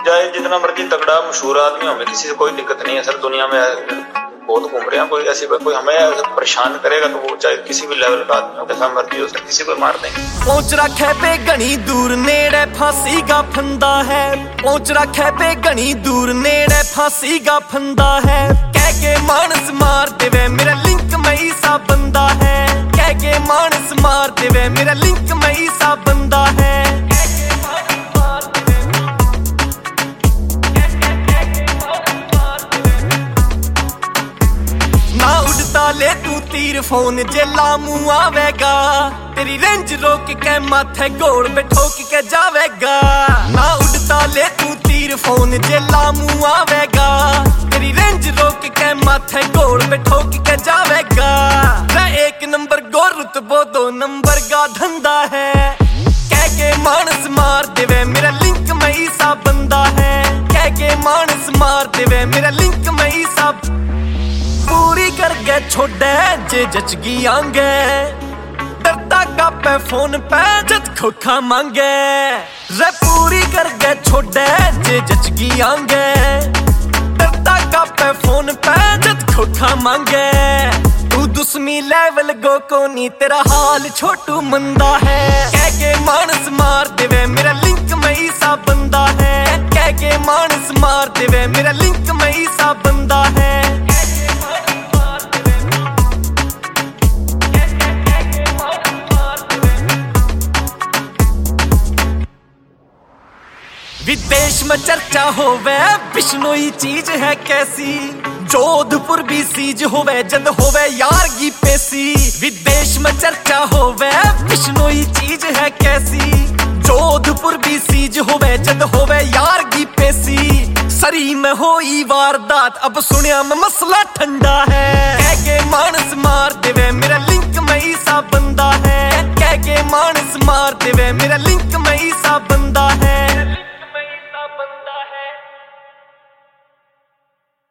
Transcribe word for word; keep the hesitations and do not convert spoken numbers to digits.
चाहे जितना मर्जी तगड़ा मशहूर आदमी हो, हमें किसी से कोई दिक्कत नहीं है सर। दुनिया में बहुत घूम रहे हैं, कोई ऐसी कोई हमें परेशान करेगा तो वो चाहे किसी भी लेवल का आदमी हो, जैसा मर्जी हो सर, किसी को मार देंगे। पहुंच रखे पे घनी दूर नेड़े फांसी का फंदा है, पहुंच रखे पे घनी दूर नेड़े फांसी का फंदा है। कह के मानस मार देवे मेरा लिंक मई सा बंदा है, कह के मानस मार देवे मेरा लिंक मई सा बंदा है। ना उड़ता ले तू तीर फोन जे लामू आवेगा, तेरी रेंज रोक के माथे गोड़ पे ठोक के जावेगा। ना उड़ता ले तू तीर फोन जे लामू आवेगा, तेरी रेंज रोक के माथे गोड़ पे ठोक के जावेगा। एक नंबर गो रुतबो दो नंबर का धंधा है, कह के मानस मार देवे मेरा लिंक मई सा बंदा है, कह के मानस मार देवे मेरा लिंक मई सा। पूरी कर गए छोड़े जे जचगी आंगे, डरता का पे फोन पे जद खोखा मांगे। रे पूरी कर गए छोड़े जे जचगी आंगे, डरता का पे फोन पे जद खोखा मांगे। तू दुश्मी लेवल गो कोनी तेरा हाल छोटू मंदा है, कह के मानस मार देवे मेरा लिंक मई सा बंदा है, कह के मानस मार देवे मेरा लिंक मई सा बंदा है। विदेश में चर्चा होवे बिश्नोई चीज है कैसी, जोधपुर भी सीज होवे जद होवे यार की पेशी। विदेश में चर्चा होवे बिश्नोई चीज है कैसी, जोधपुर भी सीज होवे जद होवे यार की पेशी। सरी में होई वारदात अब सुनिया में मसला ठंडा है, कह के मानस मार देवे मेरा